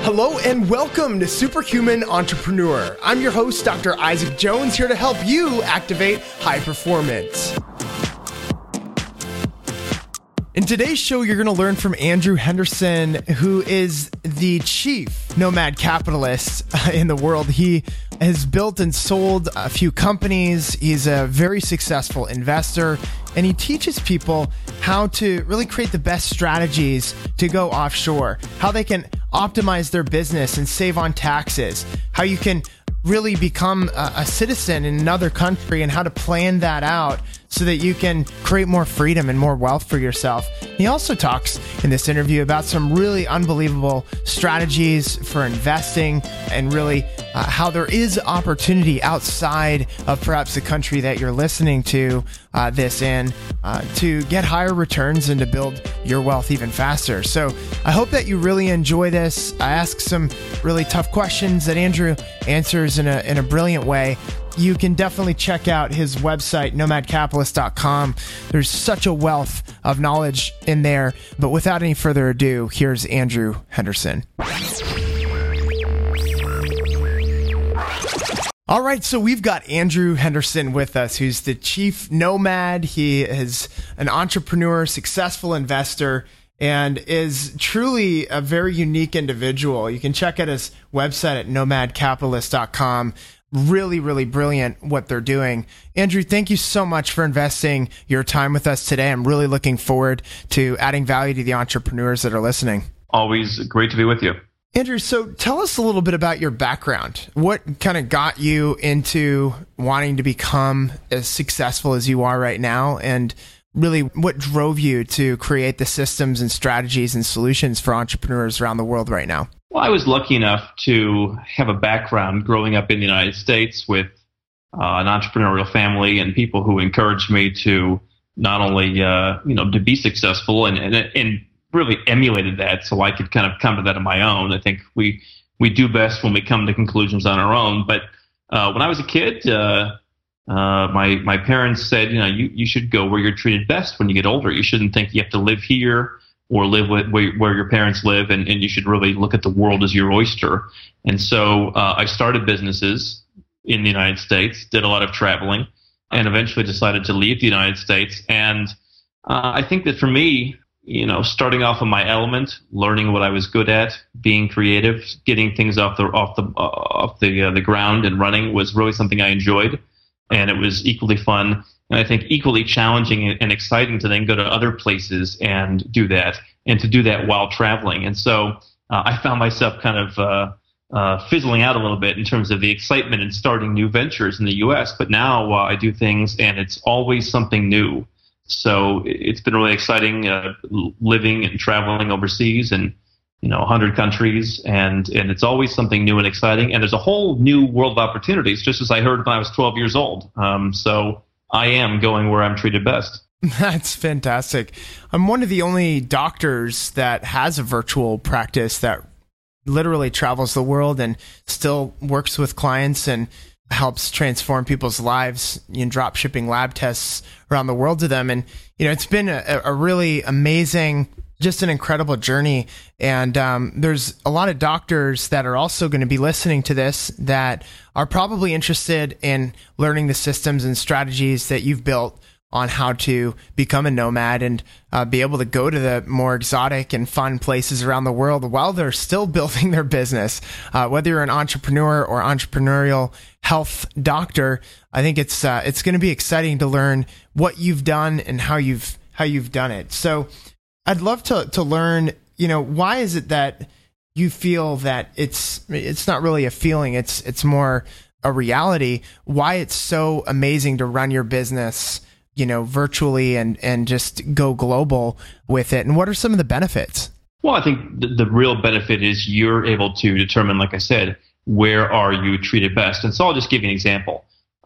Hello and welcome to Superhuman Entrepreneur. I'm your host, Dr. Isaac Jones, here to help you activate high performance. In today's show, you're going to learn from Andrew Henderson, who is the chief nomad capitalist in the world. He has built and sold a few companies. He's a very successful investor, and he teaches people how to really create the best strategies to go offshore, how they can optimize their business and save on taxes, how you can really become a citizen in another country and how to plan that out so that you can create more freedom and more wealth for yourself. He also talks in this interview about some really unbelievable strategies for investing and really how there is opportunity outside of perhaps the country that you're listening to this in to get higher returns and to build your wealth even faster. So I hope that you really enjoy this. I ask some really tough questions that Andrew answers in a brilliant way. You can definitely check out his website, nomadcapitalist.com. There's such a wealth of knowledge in there. But without any further ado, here's Andrew Henderson. All right, so we've got Andrew Henderson with us, who's the chief nomad. He is an entrepreneur, successful investor, and is truly a very unique individual. You can check out his website at nomadcapitalist.com. Really, really brilliant what they're doing. Andrew, thank you so much for investing your time with us today. I'm really looking forward to adding value to the entrepreneurs that are listening. Always great to be with you. Andrew, so tell us a little bit about your background. What kind of got you into wanting to become as successful as you are right now? And really, what drove you to create the systems and strategies and solutions for entrepreneurs around the world right now? Well, I was lucky enough to have a background growing up in the United States with an entrepreneurial family and people who encouraged me to not only to be successful and really emulated that so I could kind of come to that on my own. I think we do best when we come to conclusions on our own. But when I was a kid, my parents said, you should go where you're treated best when you get older. You shouldn't think you have to live here or live where your parents live, and you should really look at the world as your oyster. And so I started businesses in the United States, did a lot of traveling, and eventually decided to leave the United States. And I think that for me, starting off in my element, learning what I was good at, being creative, getting things off the ground and running was really something I enjoyed, and it was equally fun. And I think equally challenging and exciting to then go to other places and do that, and to do that while traveling. And so I found myself kind of fizzling out a little bit in terms of the excitement in starting new ventures in the U.S. But now I do things, and it's always something new. So it's been really exciting living and traveling overseas and 100 countries, and it's always something new and exciting. And there's a whole new world of opportunities, just as I heard when I was 12 years old. So I am going where I'm treated best. That's fantastic. I'm one of the only doctors that has a virtual practice that literally travels the world and still works with clients and helps transform people's lives in drop shipping lab tests around the world to them. And, it's been a really amazing, just an incredible journey. And there's a lot of doctors that are also going to be listening to this that are probably interested in learning the systems and strategies that you've built on how to become a nomad and be able to go to the more exotic and fun places around the world while they're still building their business. Whether you're an entrepreneur or entrepreneurial health doctor, I think it's going to be exciting to learn what you've done and how you've done it. So I'd love to learn, why is it that you feel that it's not really a feeling, it's more a reality, why it's so amazing to run your business virtually and just go global with it? And what are some of the benefits? Well, I think the real benefit is you're able to determine, like I said, where are you treated best? And so I'll just give you an example.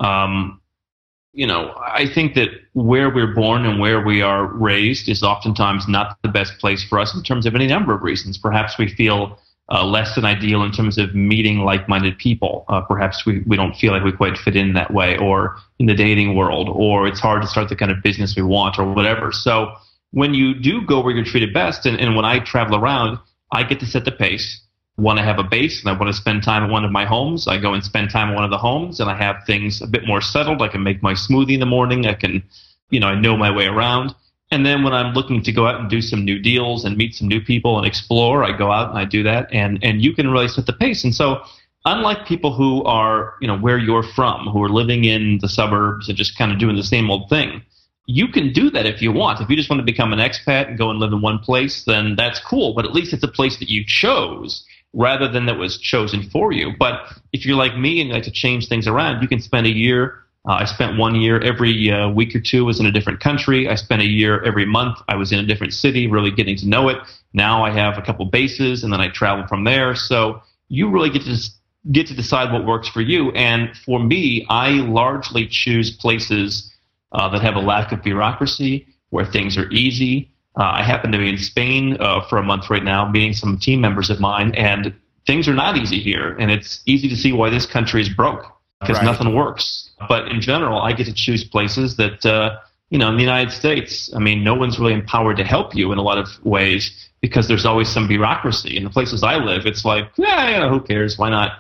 I think that where we're born and where we are raised is oftentimes not the best place for us in terms of any number of reasons. Perhaps we feel less than ideal in terms of meeting like-minded people. Perhaps we don't feel like we quite fit in that way, or in the dating world, or it's hard to start the kind of business we want, or whatever. So when you do go where you're treated best, and when I travel around, I get to set the pace. want to have a base and I want to spend time at one of my homes, I go and spend time at one of the homes, and I have things a bit more settled. I can make my smoothie in the morning. I can, I know my way around. And then when I'm looking to go out and do some new deals and meet some new people and explore, I go out and I do that. And you can really set the pace. And so unlike people who are, where you're from, who are living in the suburbs and just kind of doing the same old thing, you can do that if you want. If you just want to become an expat and go and live in one place, then that's cool. But at least it's a place that you chose rather than that was chosen for you. But if you're like me and you like to change things around, you can spend a year. I spent 1 year every week or two was in a different country. I spent a year every month. I was in a different city, really getting to know it. Now I have a couple bases, and then I travel from there. So you really get to decide what works for you. And for me, I largely choose places that have a lack of bureaucracy, where things are easy. I happen to be in Spain for a month right now, meeting some team members of mine, and things are not easy here. And it's easy to see why this country is broke, because nothing works. But in general, I get to choose places that, in the United States, no one's really empowered to help you in a lot of ways because there's always some bureaucracy. In the places I live, it's like, who cares? Why not?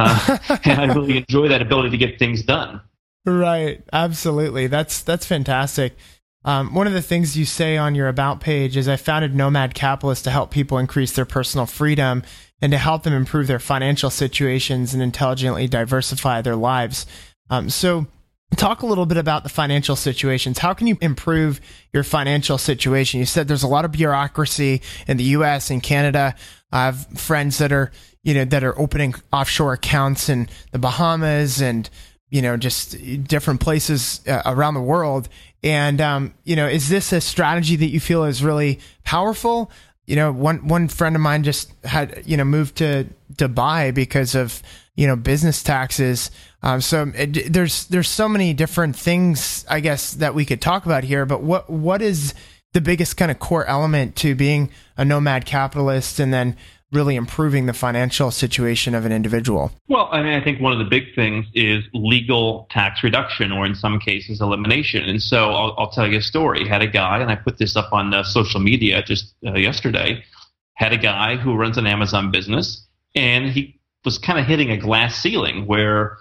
And I really enjoy that ability to get things done. Right. Absolutely. That's fantastic. One of the things you say on your About page is I founded Nomad Capitalist to help people increase their personal freedom and to help them improve their financial situations and intelligently diversify their lives. So talk a little bit about the financial situations. How can you improve your financial situation? You said there's a lot of bureaucracy in the US and Canada. I have friends that are, that are opening offshore accounts in the Bahamas and, just different places around the world. And, is this a strategy that you feel is really powerful? One friend of mine just had, moved to Dubai because of, business taxes. So there's so many different things, I guess, that we could talk about here. But what is the biggest kind of core element to being a nomad capitalist and then really improving the financial situation of an individual? Well, I think one of the big things is legal tax reduction, or in some cases, elimination. And so I'll tell you a story. Had a guy, and I put this up on social media just yesterday, had a guy who runs an Amazon business, and he was kind of hitting a glass ceiling where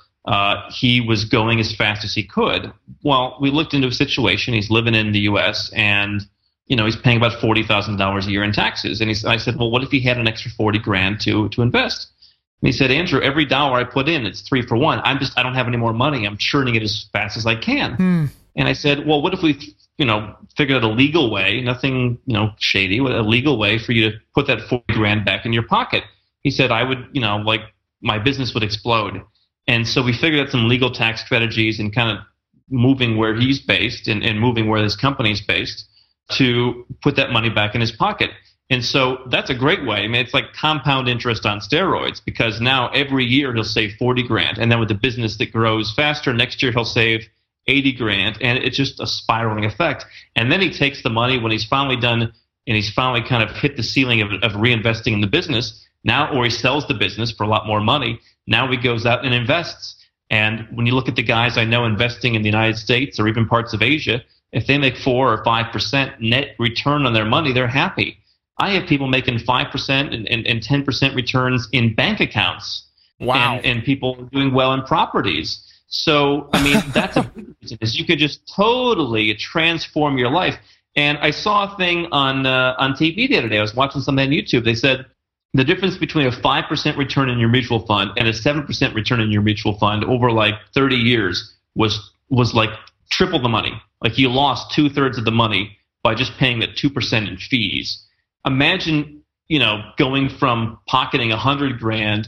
he was going as fast as he could. Well, we looked into a situation. He's living in the U.S., and he's paying about $40,000 a year in taxes. And I said, well, what if he had an extra $40,000 to invest? And he said, Andrew, every dollar I put in, it's 3 for 1. I don't have any more money. I'm churning it as fast as I can. And I said, well, what if we, figured out a legal way, nothing, shady, a legal way for you to put that $40,000 back in your pocket? He said, I would, my business would explode. And so we figured out some legal tax strategies and kind of moving where he's based and moving where this company's based to put that money back in his pocket. And so that's a great way. It's like compound interest on steroids, because now every year he'll save $40,000. And then with the business that grows faster, next year he'll save $80,000. And it's just a spiraling effect. And then he takes the money when he's finally done and he's finally kind of hit the ceiling of reinvesting in the business now, or he sells the business for a lot more money. Now he goes out and invests. And when you look at the guys I know investing in the United States or even parts of Asia, if they make 4 or 5% net return on their money, they're happy. I have people making 5% and 10% returns in bank accounts. Wow. And people doing well in properties. So, that's a big reason, is you could just totally transform your life. And I saw a thing on TV the other day. I was watching something on YouTube. They said the difference between a 5% return in your mutual fund and a 7% return in your mutual fund over like 30 years was like triple the money. Like you lost 2/3 of the money by just paying that 2% in fees. Imagine, going from pocketing $100,000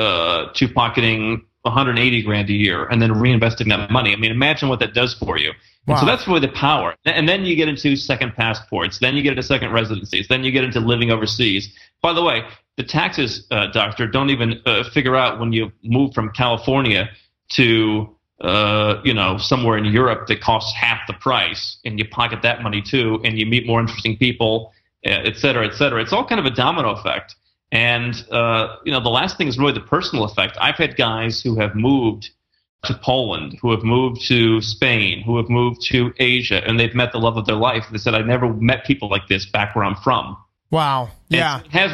to pocketing $180,000 a year and then reinvesting that money. Imagine what that does for you. Wow. And so that's really the power. And then you get into second passports. Then you get into second residencies. Then you get into living overseas. By the way, the taxes, doctor, don't even figure out when you move from California to somewhere in Europe that costs half the price, and you pocket that money too, and you meet more interesting people, et cetera, et cetera. It's all kind of a domino effect. And, the last thing is really the personal effect. I've had guys who have moved to Poland, who have moved to Spain, who have moved to Asia, and they've met the love of their life. They said, I never met people like this back where I'm from. Wow. Yeah. And it has really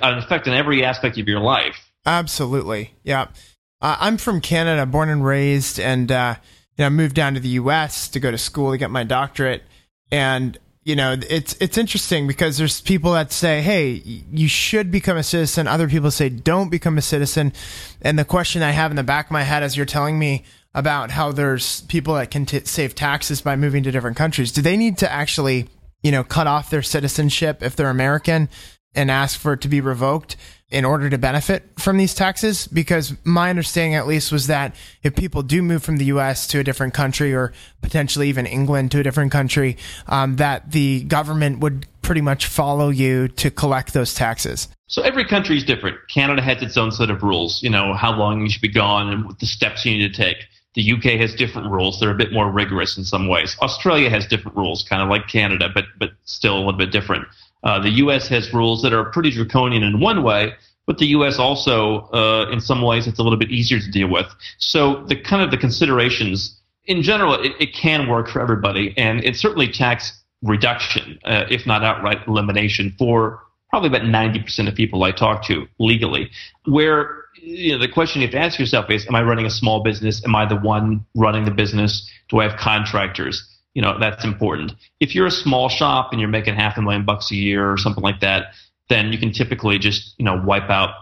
an effect on every aspect of your life. Absolutely. Yeah. I'm from Canada, born and raised, and I moved down to the U.S. to go to school to get my doctorate. And it's interesting because there's people that say, hey, you should become a citizen. Other people say, don't become a citizen. And the question I have in the back of my head as you're telling me about how there's people that can save taxes by moving to different countries, do they need to actually, cut off their citizenship if they're American and ask for it to be revoked in order to benefit from these taxes? Because my understanding at least was that if people do move from the U.S. to a different country, or potentially even England to a different country, that the government would pretty much follow you to collect those taxes. So every country is different. Canada has its own set of rules, how long you should be gone and what the steps you need to take. The UK has different rules. They're a bit more rigorous in some ways. Australia has different rules, kind of like Canada, but still a little bit different. The U.S. has rules that are pretty draconian in one way, but the U.S. also, in some ways, it's a little bit easier to deal with. So the considerations, in general, it can work for everybody, and it's certainly tax reduction, if not outright elimination, for probably about 90% of people I talk to legally. Where the question you have to ask yourself is, am I running a small business? Am I the one running the business? Do I have contractors? That's important. If you're a small shop and you're making $500,000 a year or something like that, then you can typically just, wipe out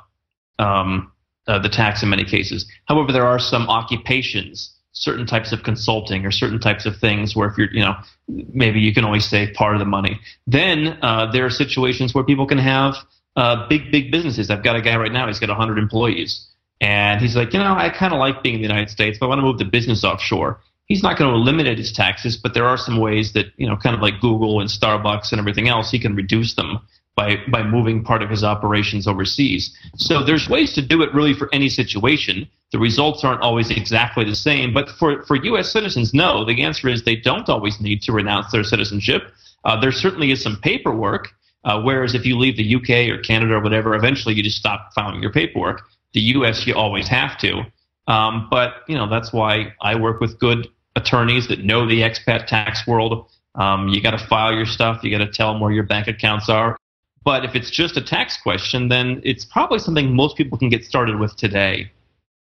the tax in many cases. However, there are some occupations, certain types of consulting or certain types of things where if you're, maybe you can only save part of the money. Then there are situations where people can have big businesses. I've got a guy right now, he's got 100 employees. And he's like, I kind of like being in the United States, but I want to move the business offshore. He's not going to eliminate his taxes, but there are some ways that, kind of like Google and Starbucks and everything else, he can reduce them by moving part of his operations overseas. So there's ways to do it really for any situation. The results aren't always exactly the same, but for U.S. citizens, no. The answer is they don't always need to renounce their citizenship. There certainly is some paperwork, whereas if you leave the UK or Canada or whatever, eventually you just stop filing your paperwork. The U.S. you always have to. But that's why I work with good attorneys that know the expat tax world. You got to file your stuff. You got to tell them where your bank accounts are. But if it's just a tax question, then it's probably something most people can get started with today.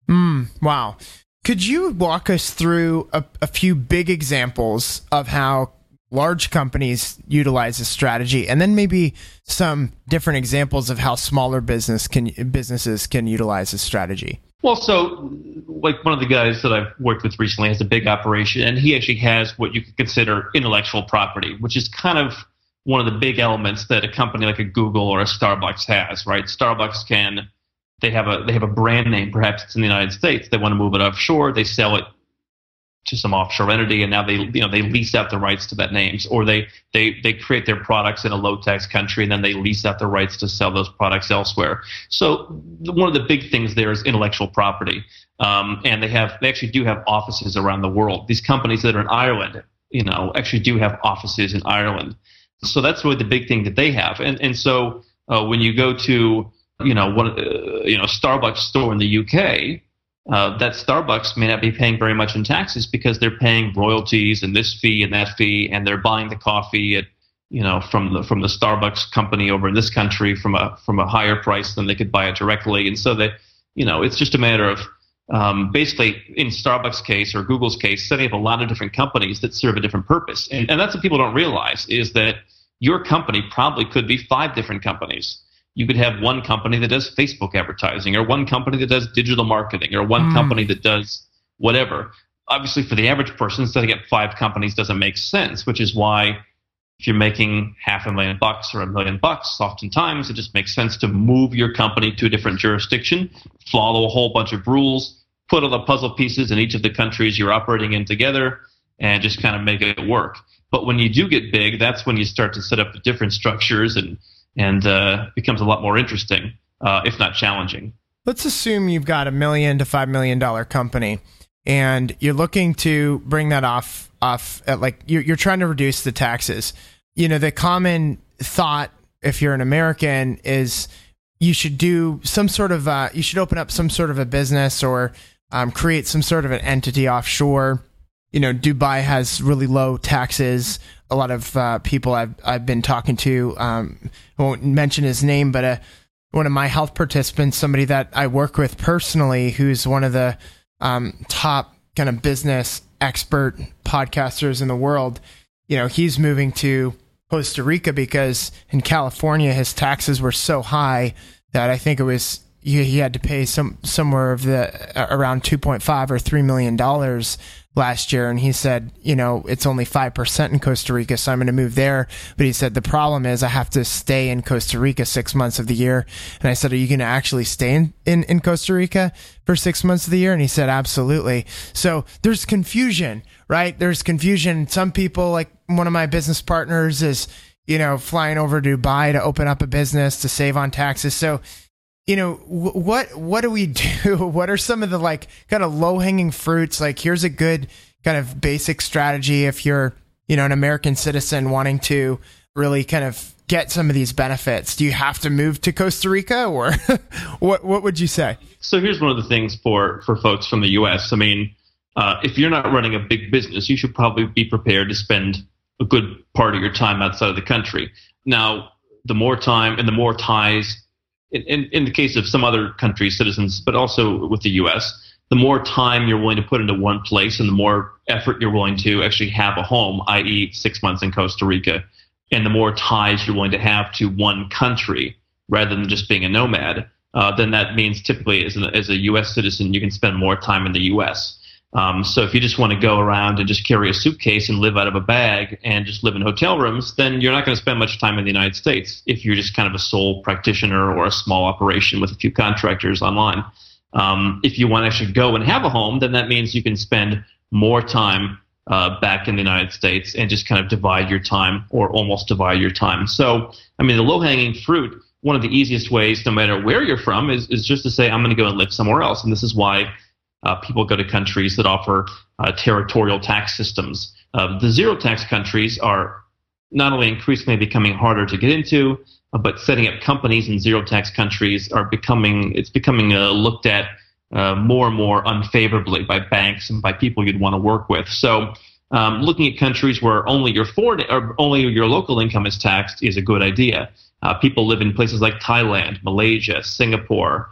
Wow. Could you walk us through a few big examples of how large companies utilize this strategy, and then maybe some different examples of how smaller businesses can utilize this strategy? Well, so like one of the guys that I've worked with recently has a big operation, and he actually has what you could consider intellectual property, which is kind of one of the big elements that a company like a Google or a Starbucks has, right? Starbucks they have a brand name, perhaps it's in the United States. They want to move it offshore. They sell it to some offshore entity, and now they lease out the rights to that names, or they create their products in a low tax country, and then they lease out the rights to sell those products elsewhere. So one of the big things there is intellectual property, and they actually do have offices around the world. These companies that are in Ireland, actually do have offices in Ireland. So that's really the big thing that they have, and so when you go to Starbucks store in the UK. That Starbucks may not be paying very much in taxes because they're paying royalties and this fee and that fee, and they're buying the coffee at from the Starbucks company over in this country from a higher price than they could buy it directly, and so that it's just a matter of basically in Starbucks' case or Google's case, setting up a lot of different companies that serve a different purpose, and that's what people don't realize is that your company probably could be 5 different companies. You could have one company that does Facebook advertising, or one company that does digital marketing, or one company that does whatever. Obviously, for the average person, setting up 5 companies doesn't make sense, which is why if you're making $500,000 or $1 million, oftentimes it just makes sense to move your company to a different jurisdiction, follow a whole bunch of rules, put all the puzzle pieces in each of the countries you're operating in together, and just kind of make it work. But when you do get big, that's when you start to set up different structures and becomes a lot more interesting, if not challenging. Let's assume you've got $1 million to $5 million company, and you're looking to bring that off at you're trying to reduce the taxes. The common thought, if you're an American, is you should do some sort of you should open up some sort of a business or create some sort of an entity offshore. Dubai has really low taxes. A lot of people I've been talking to, I won't mention his name, but one of my health participants, somebody that I work with personally, who's one of the top kind of business expert podcasters in the world, he's moving to Costa Rica because in California, his taxes were so high that I think it was he had to pay somewhere of around $2.5 or $3 million last year. And he said, it's only 5% in Costa Rica, so I'm going to move there. But he said, the problem is I have to stay in Costa Rica 6 months of the year. And I said, are you going to actually stay in Costa Rica for 6 months of the year? And he said, absolutely. So there's confusion, right? There's confusion. Some people, like one of my business partners is, flying over to Dubai to open up a business to save on taxes. So, what do we do? What are some of the kind of low hanging fruits? Like, here's a good kind of basic strategy if you're, an American citizen wanting to really kind of get some of these benefits. Do you have to move to Costa Rica, or what would you say? So here's one of the things for folks from the U.S. I mean, if you're not running a big business, you should probably be prepared to spend a good part of your time outside of the country. Now, the more time and the more ties, in the case of some other countries' citizens, but also with the U.S., the more time you're willing to put into one place and the more effort you're willing to actually have a home, i.e. 6 months in Costa Rica, and the more ties you're willing to have to one country rather than just being a nomad, then that means typically as a U.S. citizen, you can spend more time in the U.S. So if you just want to go around and just carry a suitcase and live out of a bag and just live in hotel rooms, then you're not going to spend much time in the United States if you're just kind of a sole practitioner or a small operation with a few contractors online. If you want to actually go and have a home, then that means you can spend more time back in the United States and just kind of divide your time or almost divide your time. So, I mean, the low-hanging fruit, one of the easiest ways, no matter where you're from, is just to say, I'm going to go and live somewhere else. And this is why people go to countries that offer territorial tax systems. The zero tax countries are not only increasingly becoming harder to get into, but setting up companies in zero tax countries are becoming looked at more and more unfavorably by banks and by people you'd want to work with. So looking at countries where only your local income is taxed is a good idea. People live in places like Thailand, Malaysia, Singapore,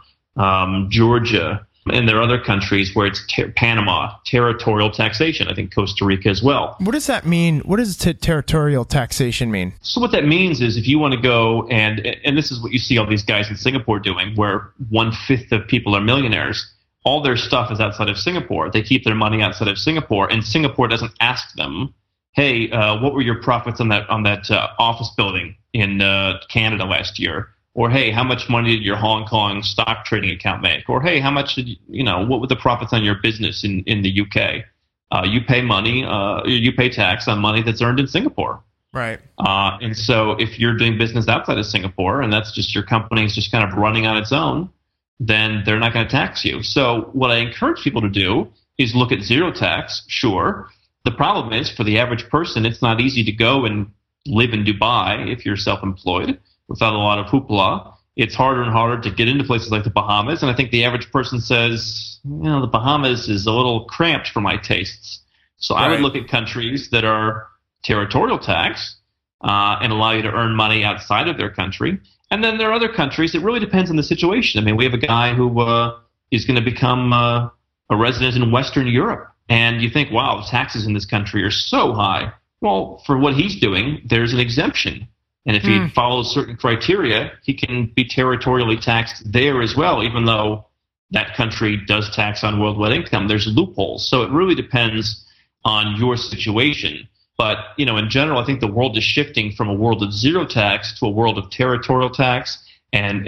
Georgia, and there are other countries where it's Panama, territorial taxation. I think Costa Rica as well. What does that mean? What does territorial taxation mean? So what that means is if you want to go and this is what you see all these guys in Singapore doing, where 1/5 of people are millionaires. All their stuff is outside of Singapore. They keep their money outside of Singapore, and Singapore doesn't ask them, "Hey, what were your profits on that office building in Canada last year?" Or, hey, how much money did your Hong Kong stock trading account make? Or, hey, how much did what were the profits on your business in the UK? You pay money, you pay tax on money that's earned in Singapore. Right. And so if you're doing business outside of Singapore and that's just your company is just kind of running on its own, then they're not going to tax you. So what I encourage people to do is look at zero tax, sure. The problem is for the average person, it's not easy to go and live in Dubai if you're self-employed. Without a lot of hoopla, it's harder and harder to get into places like the Bahamas. And I think the average person says, the Bahamas is a little cramped for my tastes. So right. I would look at countries that are territorial tax and allow you to earn money outside of their country. And then there are other countries. It really depends on the situation. I mean, we have a guy who is going to become a resident in Western Europe. And you think, wow, taxes in this country are so high. Well, for what he's doing, there's an exemption. And if he follows certain criteria, he can be territorially taxed there as well, even though that country does tax on worldwide income. There's loopholes. So it really depends on your situation. But, in general, I think the world is shifting from a world of zero tax to a world of territorial tax. And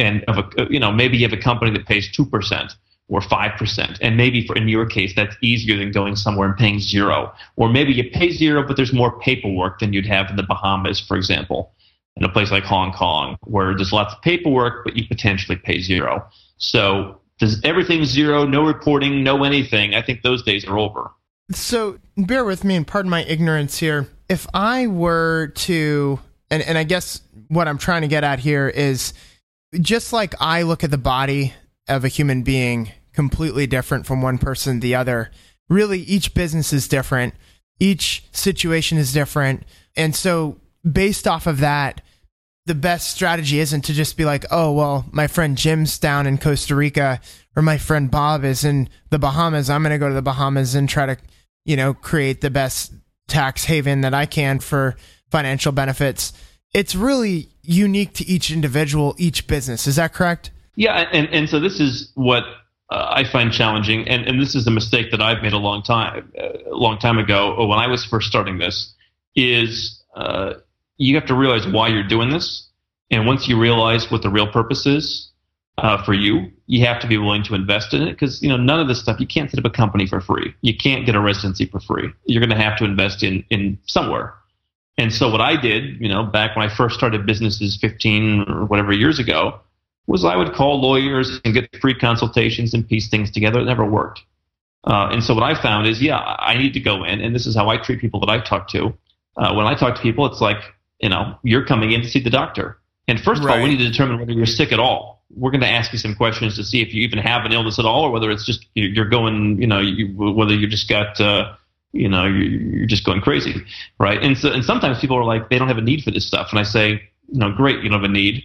maybe you have a company that pays 2% or 5%. And maybe in your case, that's easier than going somewhere and paying zero. Or maybe you pay zero, but there's more paperwork than you'd have in the Bahamas, for example. In a place like Hong Kong, where there's lots of paperwork, but you potentially pay zero. So does everything zero, no reporting, no anything? I think those days are over. So bear with me and pardon my ignorance here. If I were to, and I guess what I'm trying to get at here is just like I look at the body of a human being completely different from one person to the other, really each business is different. Each situation is different. And so based off of that, the best strategy isn't to just be like, oh, well, my friend Jim's down in Costa Rica or my friend Bob is in the Bahamas. I'm going to go to the Bahamas and try to, create the best tax haven that I can for financial benefits. It's really unique to each individual, each business. Is that correct? Yeah. And so this is what I find challenging. And this is a mistake that I've made a long time ago when I was first starting this is you have to realize why you're doing this. And once you realize what the real purpose is for you, you have to be willing to invest in it because, none of this stuff, you can't set up a company for free. You can't get a residency for free. You're going to have to invest in somewhere. And so what I did, back when I first started businesses 15 or whatever years ago, was I would call lawyers and get free consultations and piece things together. It never worked. And so what I found is, I need to go in, and this is how I treat people that I talk to. When I talk to people, it's like, you're coming in to see the doctor. And first of all, we need to determine whether you're sick at all. We're going to ask you some questions to see if you even have an illness at all, or whether it's just you're going, whether you just got, you're just going crazy, right? And sometimes people are like, they don't have a need for this stuff, and I say, great, you don't have a need,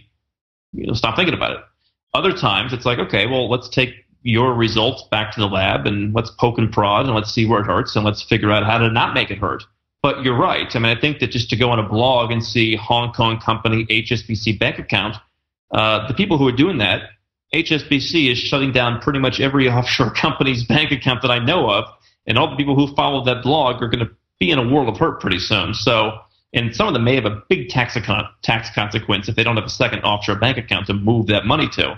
stop thinking about it. Other times it's like, okay, well, let's take your results back to the lab and let's poke and prod and let's see where it hurts and let's figure out how to not make it hurt. But you're right. I mean, I think that just to go on a blog and see Hong Kong company HSBC bank account, the people who are doing that, HSBC is shutting down pretty much every offshore company's bank account that I know of, and all the people who follow that blog are going to be in a world of hurt pretty soon. So, and some of them may have a big tax consequence if they don't have a second offshore bank account to move that money to.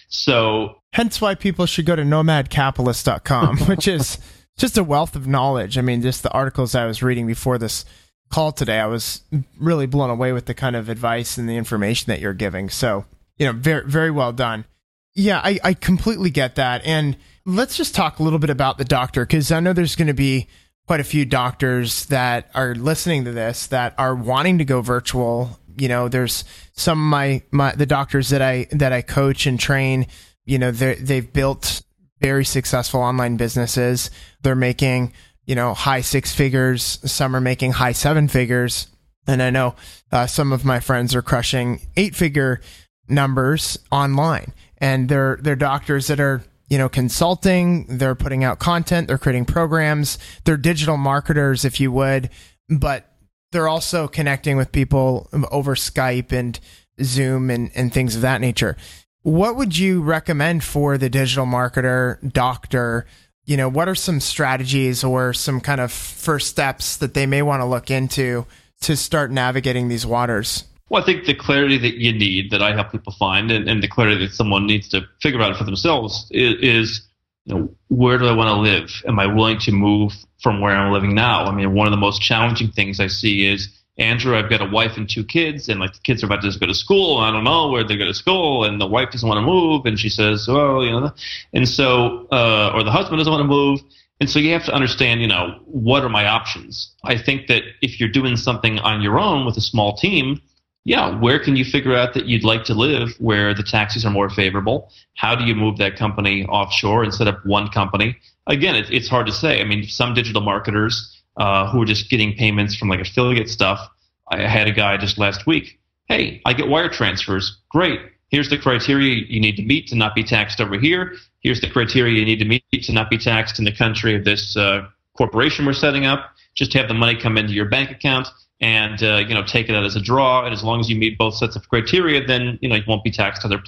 So, hence why people should go to nomadcapitalist.com, which is just a wealth of knowledge. I mean, just the articles I was reading before this call today, I was really blown away with the kind of advice and the information that you're giving. So, very, very well done. Yeah, I completely get that. And let's just talk a little bit about the doctor, because I know there's going to be quite a few doctors that are listening to this that are wanting to go virtual. There's some of the doctors that I coach and train, they've built very successful online businesses. They're making, high 6 figures. Some are making high 7 figures. And I know some of my friends are crushing 8-figure numbers online. And they're doctors that are, consulting, they're putting out content, they're creating programs, they're digital marketers, if you would, but they're also connecting with people over Skype and Zoom and things of that nature. What would you recommend for the digital marketer, doctor? What are some strategies or some kind of first steps that they may want to look into to start navigating these waters? Well, I think the clarity that you need, that I help people find, and the clarity that someone needs to figure out for themselves is where do I want to live? Am I willing to move from where I'm living now? I mean, one of the most challenging things I see is, Andrew, I've got a wife and 2 kids, and the kids are about to go to school, and I don't know where they go to school, and the wife doesn't want to move, and she says, well, and so, or the husband doesn't want to move. And so you have to understand, what are my options? I think that if you're doing something on your own with a small team, where can you figure out that you'd like to live where the taxes are more favorable? How do you move that company offshore and set up one company? Again, it's hard to say. I mean, some digital marketers who are just getting payments from affiliate stuff. I had a guy just last week. Hey, I get wire transfers. Great. Here's the criteria you need to meet to not be taxed over here. Here's the criteria you need to meet to not be taxed in the country of this corporation we're setting up. Just have the money come into your bank account and take it out as a draw. And as long as you meet both sets of criteria, then you won't be taxed other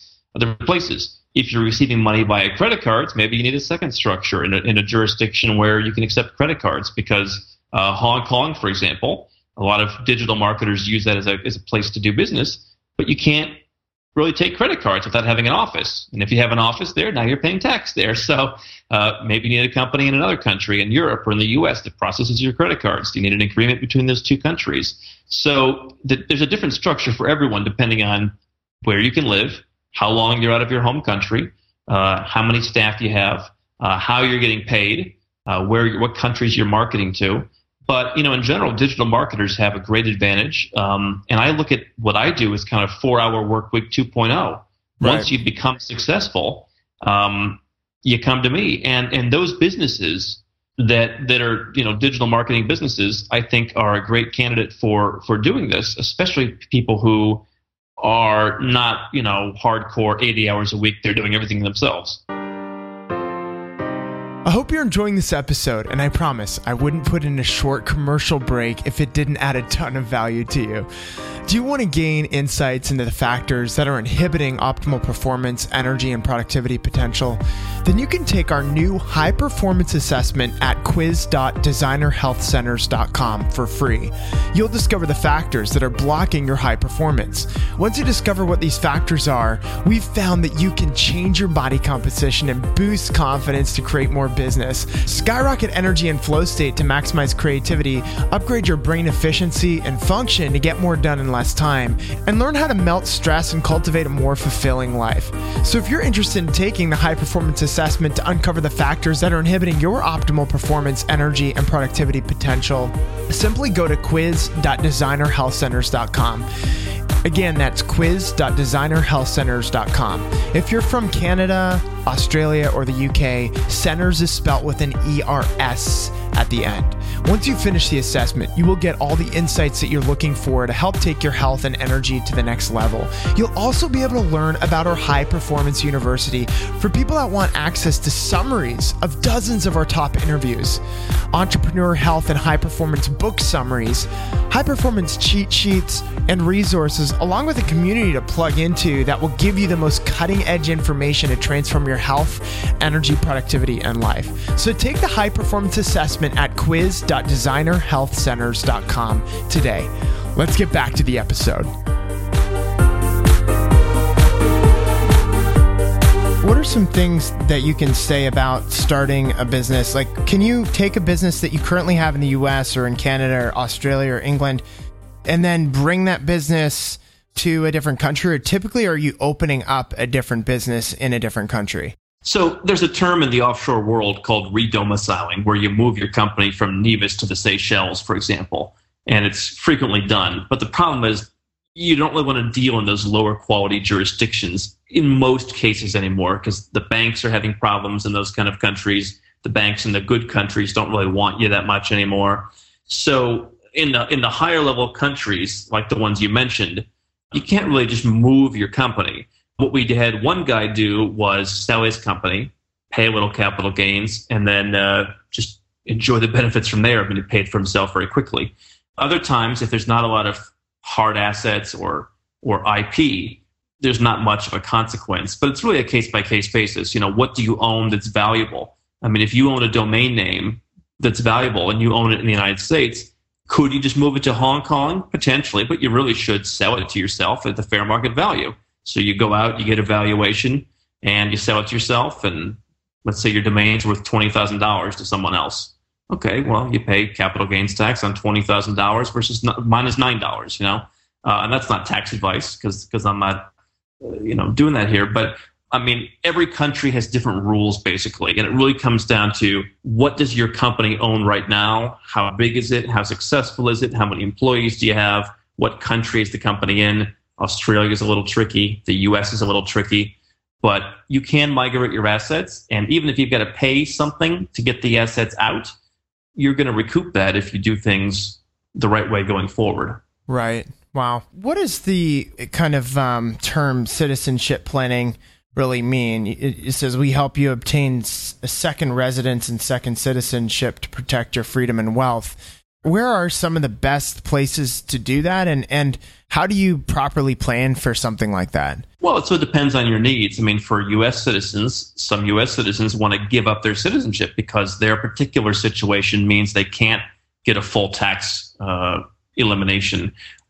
places. If you're receiving money via credit cards, maybe you need a second structure in a jurisdiction where you can accept credit cards, because Hong Kong, for example, a lot of digital marketers use that as a place to do business, but you can't really take credit cards without having an office. And if you have an office there, now you're paying tax there. So maybe you need a company in another country, in Europe or in the US, that processes your credit cards. You need an agreement between those 2 countries. So there's a different structure for everyone depending on where you can live, how long you're out of your home country, how many staff you have, how you're getting paid, what countries you're marketing to. But, in general, digital marketers have a great advantage. And I look at what I do as kind of 4-hour work week 2.0. Right. Once you become successful, you come to me. And those businesses that are, digital marketing businesses, I think are a great candidate for doing this, especially people who are not, hardcore 80 hours a week. They're doing everything themselves. I hope you're enjoying this episode, and I promise I wouldn't put in a short commercial break if it didn't add a ton of value to you. Do you want to gain insights into the factors that are inhibiting optimal performance, energy, and productivity potential? Then you can take our new high-performance assessment at quiz.designerhealthcenters.com for free. You'll discover the factors that are blocking your high performance. Once you discover what these factors are, we've found that you can change your body composition and boost confidence to create more business, skyrocket energy and flow state to maximize creativity, upgrade your brain efficiency and function to get more done in less time, and learn how to melt stress and cultivate a more fulfilling life. So if you're interested in taking the high performance assessment to uncover the factors that are inhibiting your optimal performance, energy, and productivity potential, simply go to quiz.designerhealthcenters.com. Again, that's quiz.designerhealthcenters.com. If you're from Canada, Australia, or the UK, centers is spelt with an ERS at the end. Once you finish the assessment, you will get all the insights that you're looking for to help take your health and energy to the next level. You'll also be able to learn about our High Performance University for people that want access to summaries of dozens of our top interviews, entrepreneur health and high performance book summaries, high performance cheat sheets, and resources, along with a community to plug into that will give you the most cutting edge information to transform your health, energy, productivity, and life. So take the high performance assessment at quiz.designerhealthcenters.com today. Let's get back to the episode. What are some things that you can say about starting a business? Like, can you take a business that you currently have in the US or in Canada or Australia or England and then bring that business to a different country? Or typically, are you opening up a different business in a different country? So there's a term in the offshore world called redomiciling, where you move your company from Nevis to the Seychelles, for example, and it's frequently done. But the problem is you don't really want to deal in those lower quality jurisdictions in most cases anymore, because the banks are having problems in those kind of countries. The banks in the good countries don't really want you that much anymore. So in the higher level countries, like the ones you mentioned, you can't really just move your company. What we had one guy do was sell his company, pay a little capital gains, and then just enjoy the benefits from there. I mean, he paid for himself very quickly. Other times, if there's not a lot of hard assets or IP, there's not much of a consequence. But it's really a case-by-case basis. What do you own that's valuable? I mean, if you own a domain name that's valuable and you own it in the United States, could you just move it to Hong Kong? Potentially, but you really should sell it to yourself at the fair market value. So you go out, you get a valuation, and you sell it to yourself, and let's say your domain's worth $20,000 to someone else. Okay, well, you pay capital gains tax on $20,000 versus minus $9, and that's not tax advice because I'm not, doing that here. But I mean, every country has different rules, basically, and it really comes down to what does your company own right now? How big is it? How successful is it? How many employees do you have? What country is the company in? Australia is a little tricky. The US is a little tricky. But you can migrate your assets, and even if you've got to pay something to get the assets out, you're going to recoup that if you do things the right way going forward. Right. Wow. What does the kind of term citizenship planning really mean? It says we help you obtain a second residence and second citizenship to protect your freedom and wealth. Where are some of the best places to do that? And how do you properly plan for something like that? Well, it depends on your needs. I mean, for U.S. citizens, some U.S. citizens want to give up their citizenship because their particular situation means they can't get a full tax elimination,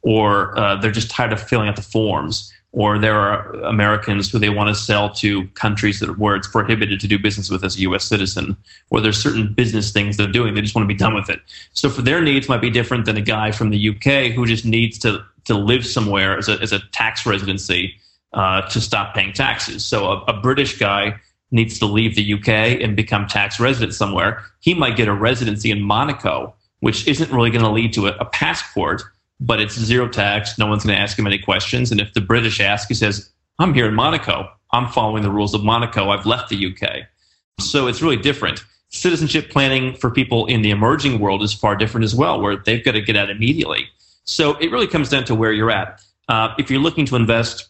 or they're just tired of filling out the forms. Or there are Americans who they want to sell to countries where it's prohibited to do business with as a U.S. citizen, or there's certain business things they're doing. They just want to be done with it. So for their needs might be different than a guy from the U.K. who just needs to live somewhere as a tax residency to stop paying taxes. So a British guy needs to leave the UK and become tax resident somewhere. He might get a residency in Monaco, which isn't really going to lead to a passport, but it's zero tax. No one's going to ask him any questions. And if the British ask, he says, I'm here in Monaco. I'm following the rules of Monaco. I've left the UK. So it's really different. Citizenship planning for people in the emerging world is far different as well, where they've got to get out immediately. So it really comes down to where you're at. If you're looking to invest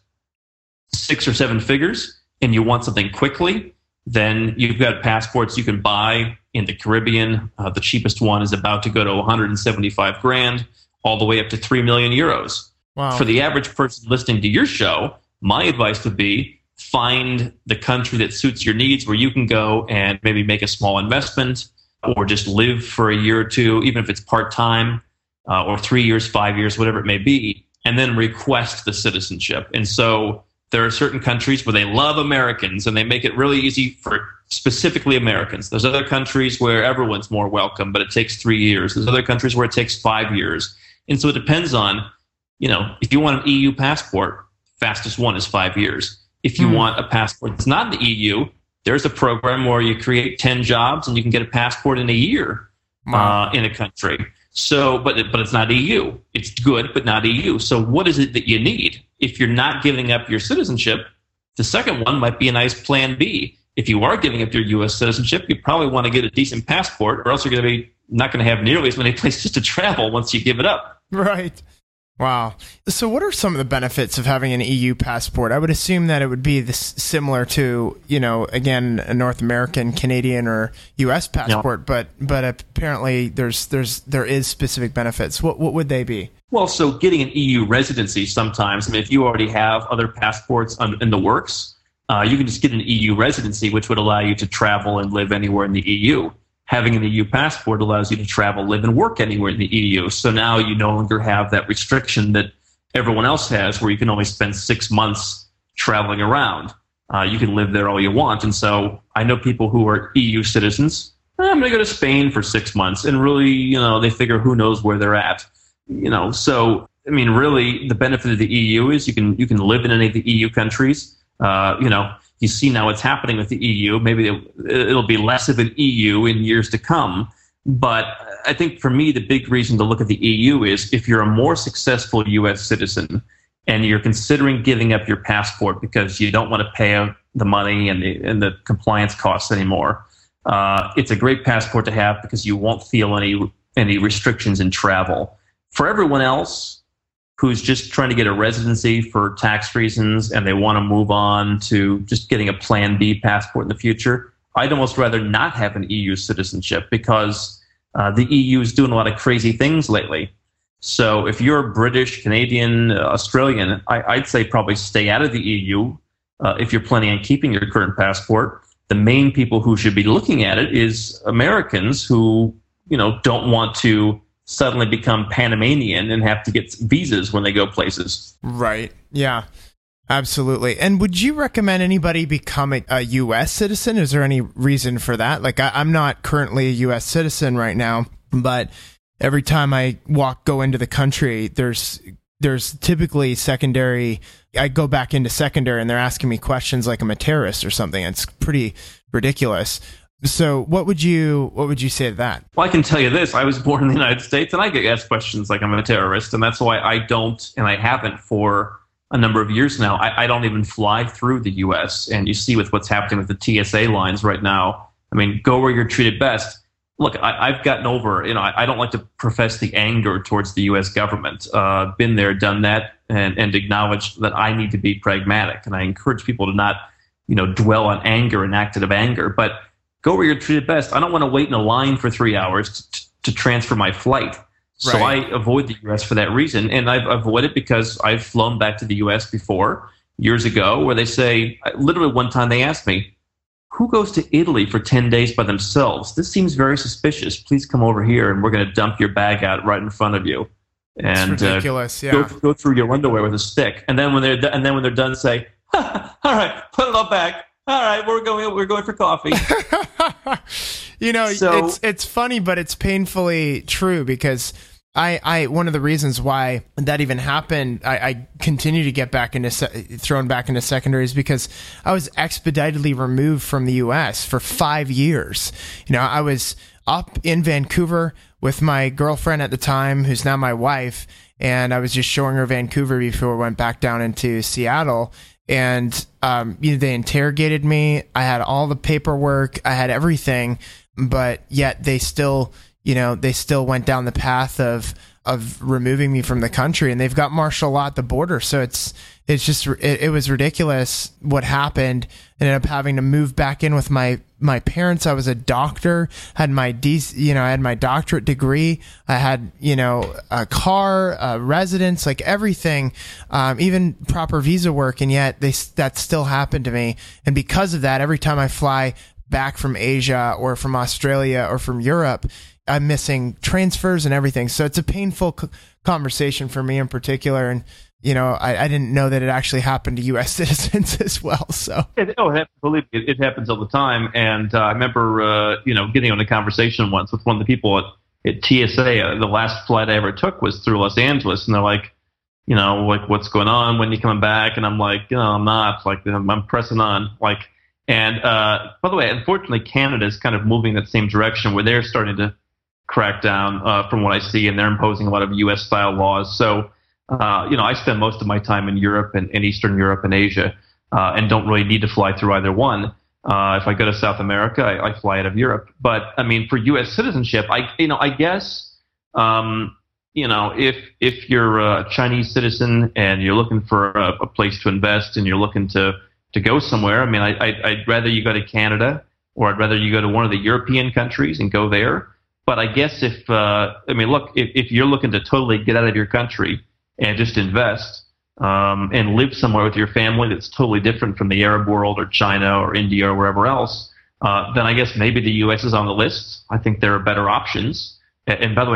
6 or 7 figures and you want something quickly, then you've got passports you can buy in the Caribbean. The cheapest one is about to go to 175 grand, all the way up to 3 million euros. Wow. For the average person listening to your show, my advice would be find the country that suits your needs, where you can go and maybe make a small investment or just live for a year or two, even if it's part-time, or 3 years, 5 years, whatever it may be, and then request the citizenship. And so there are certain countries where they love Americans and they make it really easy for specifically Americans. There's other countries where everyone's more welcome, but it takes 3 years. There's other countries where it takes 5 years. And so it depends on, if you want an EU passport, fastest one is 5 years. If you want a passport that's not in the EU, there's a program where you create 10 jobs and you can get a passport in a year in a country. So, but it's not EU. It's good, but not EU. So what is it that you need? If you're not giving up your citizenship, the second one might be a nice plan B. If you are giving up your U.S. citizenship, you probably want to get a decent passport, or else you're going to be not going to have nearly as many places to travel once you give it up. Right. Wow. So what are some of the benefits of having an EU passport? I would assume that it would be similar to, again, a North American, Canadian, or U.S. passport, but apparently there is specific benefits. What would they be? Well, so getting an EU residency sometimes, if you already have other passports in the works, you can just get an EU residency, which would allow you to travel and live anywhere in the EU. Having an EU passport allows you to travel, live, and work anywhere in the EU. So now you no longer have that restriction that everyone else has, where you can only spend 6 months traveling around. You can live there all you want. And so I know people who are EU citizens. I'm going to go to Spain for 6 months, and really, they figure who knows where they're at. So really, the benefit of the EU is you can live in any of the EU countries. You see now what's happening with the EU. Maybe it'll be less of an EU in years to come. But I think for me, the big reason to look at the EU is if you're a more successful U.S. citizen and you're considering giving up your passport because you don't want to pay the money and the compliance costs anymore, it's a great passport to have because you won't feel any restrictions in travel. For everyone else who's just trying to get a residency for tax reasons and they want to move on to just getting a Plan B passport in the future, I'd almost rather not have an EU citizenship because the EU is doing a lot of crazy things lately. So if you're British, Canadian, Australian, I'd say probably stay out of the EU if you're planning on keeping your current passport. The main people who should be looking at it is Americans who, don't want to suddenly become Panamanian and have to get visas when they go places. Right. Yeah, absolutely. And would you recommend anybody become a U.S. citizen? Is there any reason for that? Like, I'm not currently a U.S. citizen right now, but every time I go into the country, there's typically secondary. I go back into secondary and they're asking me questions like I'm a terrorist or something. It's pretty ridiculous. So what would you say to that? Well, I can tell you this. I was born in the United States and I get asked questions like I'm a terrorist. And that's why I don't, and I haven't for a number of years now. I don't even fly through the U.S. And you see with what's happening with the TSA lines right now. Go where you're treated best. Look, I've gotten over, I don't like to profess the anger towards the U.S. government. Been there, done that, and acknowledge that I need to be pragmatic. And I encourage people to not, dwell on anger and act out of anger. But go where you're treated best. I don't want to wait in a line for 3 hours to transfer my flight. So right. I avoid the U.S. for that reason. And I've avoided because I've flown back to the U.S. before, years ago, where they say, literally one time they asked me, who goes to Italy for 10 days by themselves? This seems very suspicious. Please come over here and we're going to dump your bag out right in front of you. And it's ridiculous. Yeah. Go through your underwear with a stick. And then when they're done, say, all right, put it all back. All right, we're going for coffee. It's funny, but it's painfully true because I one of the reasons why that even happened, I continue to get thrown back into secondary is because I was expeditedly removed from the U.S. for 5 years. I was up in Vancouver with my girlfriend at the time, who's now my wife, and I was just showing her Vancouver before we went back down into Seattle. And they interrogated me. I had all the paperwork. I had everything, but yet they still went down the path of of removing me from the country, and they've got martial law at the border. So it was ridiculous what happened. I ended up having to move back in with my parents. I was a doctor, had my I had my doctorate degree. I had, a car, a residence, like everything, even proper visa work. And yet that still happened to me. And because of that, every time I fly back from Asia or from Australia or from Europe, I'm missing transfers and everything. So it's a painful conversation for me in particular. And, I didn't know that it actually happened to U.S. citizens as well. So believe me, it happens all the time. And I remember, getting on a conversation once with one of the people at TSA. The last flight I ever took was through Los Angeles, and they're like, what's going on? When are you coming back? And I'm like, I'm not. Like, I'm pressing on. Like, and by the way, unfortunately, Canada is kind of moving that same direction where they're starting to crack down from what I see, and they're imposing a lot of U.S. style laws. So. I spend most of my time in Europe and Eastern Europe and Asia, and don't really need to fly through either one. If I go to South America, I fly out of Europe. But I mean, for U.S. citizenship, I guess, if you're a Chinese citizen and you're looking for a place to invest and you're looking to go somewhere, I mean, I'd rather you go to Canada, or I'd rather you go to one of the European countries and go there. But I guess if you're looking to totally get out of your country and just invest and live somewhere with your family that's totally different from the Arab world or China or India or wherever else, then I guess maybe the U.S. is on the list. I think there are better options. And by the way,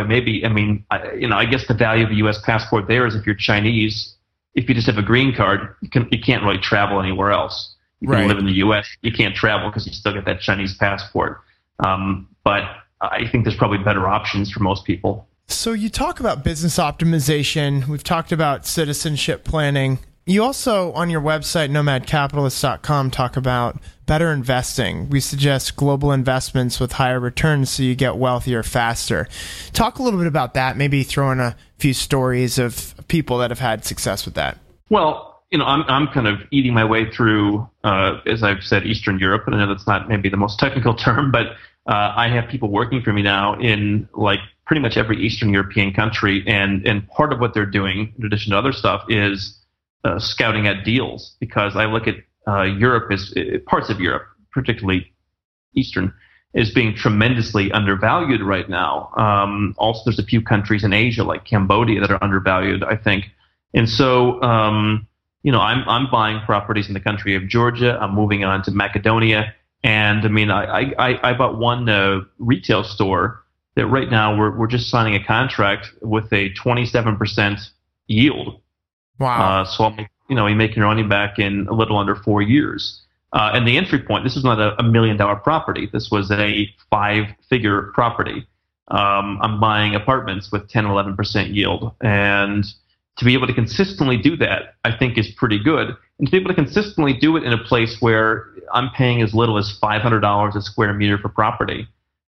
I guess the value of a U.S. passport there is if you're Chinese, if you just have a green card, you can't really travel anywhere else. You can live in the U.S. You can't travel because you still get that Chinese passport. But I think there's probably better options for most people. So you talk about business optimization. We've talked about citizenship planning. You also, on your website, nomadcapitalist.com, talk about better investing. We suggest global investments with higher returns so you get wealthier faster. Talk a little bit about that, maybe throw in a few stories of people that have had success with that. Well, I'm kind of eating my way through, as I've said, Eastern Europe. And I know that's not maybe the most technical term, but I have people working for me now in like pretty much every Eastern European country. And part of what they're doing, in addition to other stuff, is scouting at deals, because I look at Europe as parts of Europe, particularly Eastern, is being tremendously undervalued right now. Also, there's a few countries in Asia like Cambodia that are undervalued, I think. And so, I'm buying properties in the country of Georgia. I'm moving on to Macedonia. And I mean, I bought one retail store that right now we're just signing a contract with a 27% yield. Wow. So you make your money back in a little under 4 years. And the entry point, this is not a $1 million property. This was a 5-figure property. I'm buying apartments with 10, 11% yield. And to be able to consistently do that, I think is pretty good. And to be able to consistently do it in a place where I'm paying as little as $500 a square meter for property.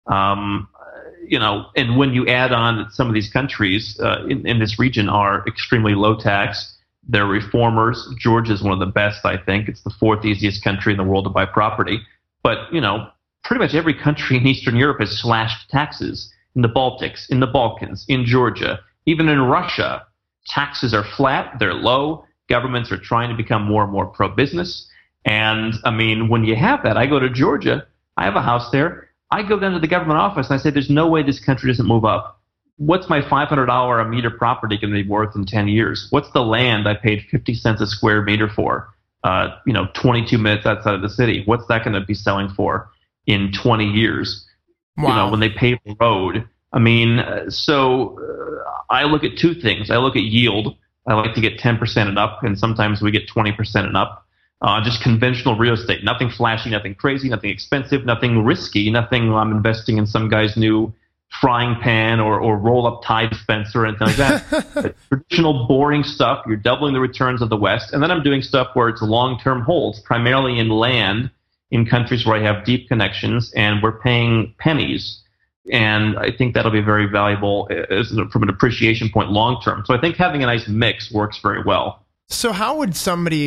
And when you add on that some of these countries in this region are extremely low tax, they're reformers. Georgia is one of the best, I think. It's the 4th easiest country in the world to buy property. But, pretty much every country in Eastern Europe has slashed taxes. In the Baltics, in the Balkans, in Georgia, even in Russia, taxes are flat, they're low. Governments are trying to become more and more pro-business. And, I mean, when you have that, I go to Georgia, I have a house there. I go down to the government office and I say, there's no way this country doesn't move up. What's my $500 a meter property going to be worth in 10 years? What's the land I paid 50 cents a square meter for, 22 minutes outside of the city? What's that going to be selling for in 20 years? Wow. When they pave the road. I mean, I look at two things. I look at yield. I like to get 10% and up, and sometimes we get 20% and up. Just conventional real estate, nothing flashy, nothing crazy, nothing expensive, nothing risky, nothing I'm investing in some guy's new frying pan or roll-up Tide dispenser or anything like that. Traditional boring stuff, you're doubling the returns of the West. And then I'm doing stuff where it's long-term holds, primarily in land in countries where I have deep connections, and we're paying pennies. And I think that'll be very valuable from an appreciation point long-term. So I think having a nice mix works very well. So how would somebody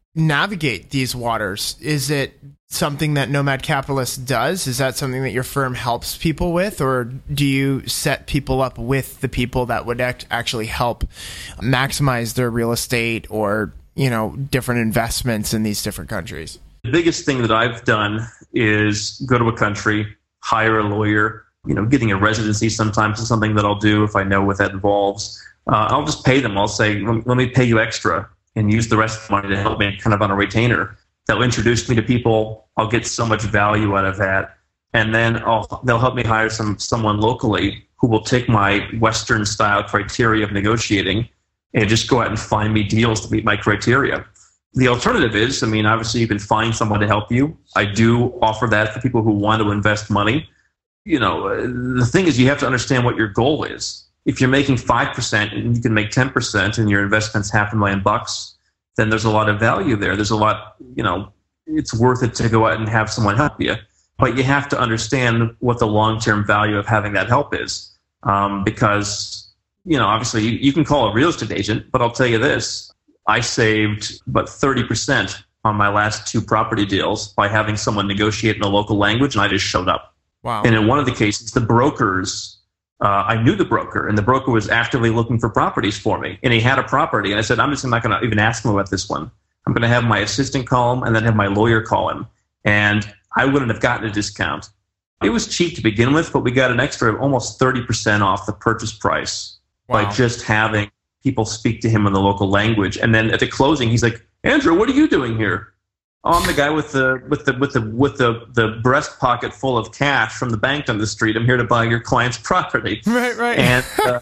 navigate these waters? Is it something that Nomad Capitalist does? Is that something that your firm helps people with, or do you set people up with the people that would actually help maximize their real estate or, different investments in these different countries? The biggest thing that I've done is go to a country, hire a lawyer. Getting a residency sometimes is something that I'll do if I know what that involves. I'll just pay them. I'll say, let me pay you extra and use the rest of the money to help me kind of on a retainer. They'll introduce me to people. I'll get so much value out of that. And then they'll help me hire someone locally who will take my Western style criteria of negotiating and just go out and find me deals to meet my criteria. The alternative is, obviously you can find someone to help you. I do offer that for people who want to invest money. The thing is, you have to understand what your goal is. If you're making 5% and you can make 10% and your investment's $500,000, then there's a lot of value there. There's a lot, it's worth it to go out and have someone help you. But you have to understand what the long-term value of having that help is. Because, obviously you can call a real estate agent, but I'll tell you this, I saved about 30% on my last 2 property deals by having someone negotiate in a local language, and I just showed up. Wow. And in one of the cases, the brokers, I knew the broker, and the broker was actively looking for properties for me. And he had a property, and I said, I'm just not going to even ask him about this one. I'm going to have my assistant call him and then have my lawyer call him. And I wouldn't have gotten a discount. It was cheap to begin with, but we got an extra almost 30% off the purchase price by just having people speak to him in the local language. And then at the closing, he's like, Andrew, what are you doing here? Oh, I'm the guy with the breast pocket full of cash from the bank down the street. I'm here to buy your client's property. Right. And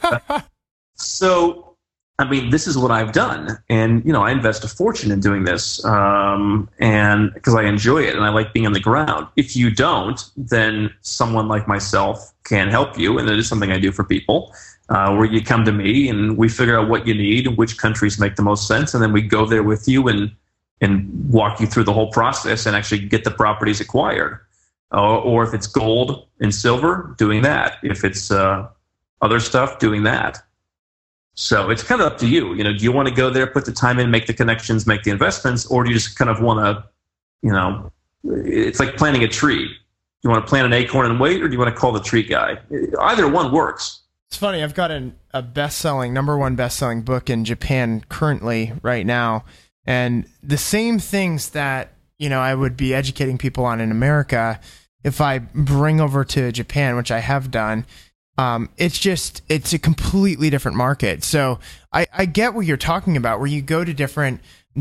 so, this is what I've done, and I invest a fortune in doing this, and because I enjoy it and I like being on the ground. If you don't, then someone like myself can help you, and it is something I do for people. Where you come to me and we figure out what you need and which countries make the most sense, and then we go there with you and walk you through the whole process and actually get the properties acquired. Or if it's gold and silver, doing that. If it's other stuff, doing that. So it's kind of up to you. Do you want to go there, put the time in, make the connections, make the investments, or do you just kind of want to, it's like planting a tree. Do you want to plant an acorn and wait, or do you want to call the tree guy? Either one works. It's funny. I've got a number one best-selling book in Japan currently right now. And the same things that, I would be educating people on in America, if I bring over to Japan, which I have done, it's a completely different market. So I get what you're talking about, where you go to different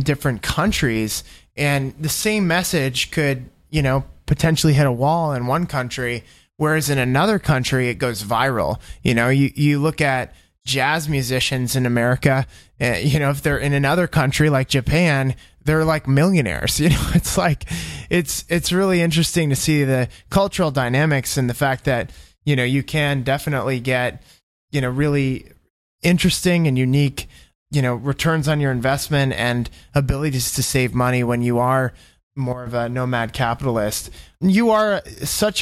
countries and the same message could, potentially hit a wall in one country, whereas in another country, it goes viral. You look at jazz musicians in America, if they're in another country like Japan, they're like millionaires. It's like, it's really interesting to see the cultural dynamics and the fact that, you can definitely get, really interesting and unique, returns on your investment and abilities to save money when you are more of a nomad capitalist. You are such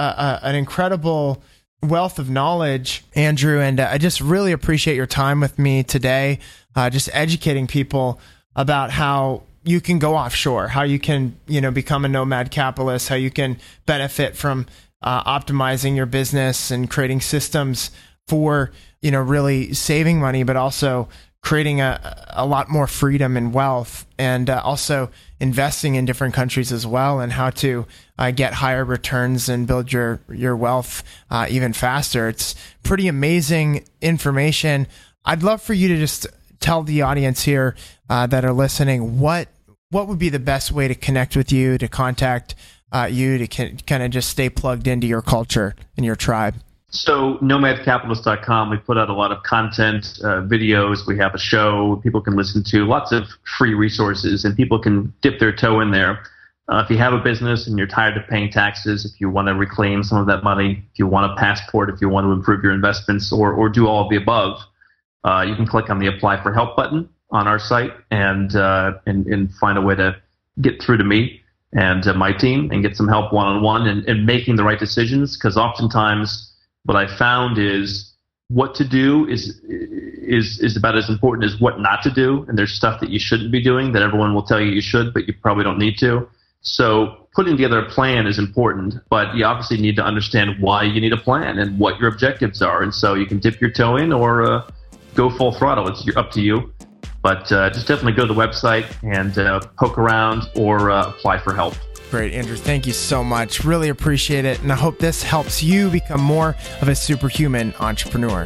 an incredible wealth of knowledge, Andrew, and I just really appreciate your time with me today, just educating people about how you can go offshore, how you can, become a nomad capitalist, how you can benefit from optimizing your business and creating systems for, really saving money, but also creating a lot more freedom and wealth, and also investing in different countries as well, and how to get higher returns and build your wealth even faster. It's pretty amazing information. I'd love for you to just tell the audience here that are listening what would be the best way to connect with you, to contact you, to kind of just stay plugged into your culture and your tribe. So nomadcapitalist.com, we put out a lot of content, videos. We have a show people can listen to, lots of free resources, and people can dip their toe in there. If you have a business and you're tired of paying taxes, if you want to reclaim some of that money, if you want a passport, if you want to improve your investments, or do all of the above, you can click on the Apply for Help button on our site and find a way to get through to me and my team and get some help one-on-one and making the right decisions, because oftentimes what I found is what to do is about as important as what not to do. And there's stuff that you shouldn't be doing that everyone will tell you should, but you probably don't need to. So putting together a plan is important, but you obviously need to understand why you need a plan and what your objectives are. And so you can dip your toe in or go full throttle. It's up to you. But just definitely go to the website and poke around or apply for help. Great, Andrew. Thank you so much. Really appreciate it. And I hope this helps you become more of a superhuman entrepreneur.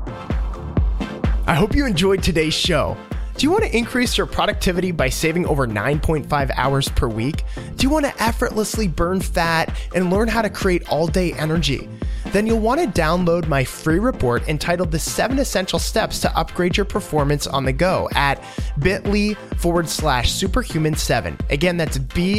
I hope you enjoyed today's show. Do you want to increase your productivity by saving over 9.5 hours per week? Do you want to effortlessly burn fat and learn how to create all-day energy? Then you'll want to download my free report entitled The 7 Essential Steps to Upgrade Your Performance on the Go at bit.ly/superhuman7. Again, that's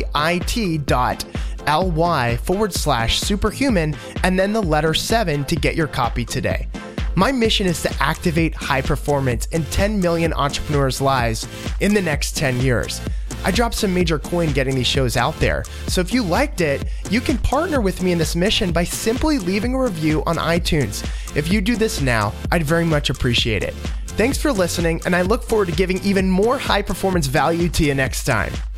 bit.ly/superhuman and then the letter 7 to get your copy today. My mission is to activate high performance in 10 million entrepreneurs' lives in the next 10 years. I dropped some major coin getting these shows out there, so if you liked it, you can partner with me in this mission by simply leaving a review on iTunes. If you do this now, I'd very much appreciate it. Thanks for listening, and I look forward to giving even more high performance value to you next time.